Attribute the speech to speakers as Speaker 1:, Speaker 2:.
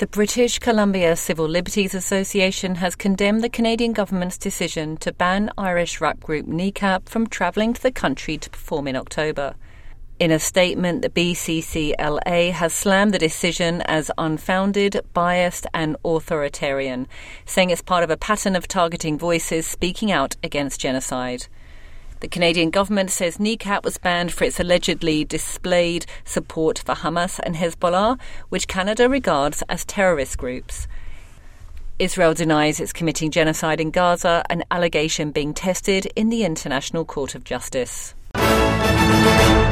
Speaker 1: The British Columbia Civil Liberties Association has condemned the Canadian government's decision to ban Irish rap group Kneecap from travelling to the country to perform in October. In a statement, the BCCLA has slammed the decision as unfounded, biased and authoritarian, saying it's part of a pattern of targeting voices speaking out against genocide. The Canadian government says Kneecap was banned for its allegedly displayed support for Hamas and Hezbollah, which Canada regards as terrorist groups. Israel denies it's committing genocide in Gaza, an allegation being tested in the International Court of Justice.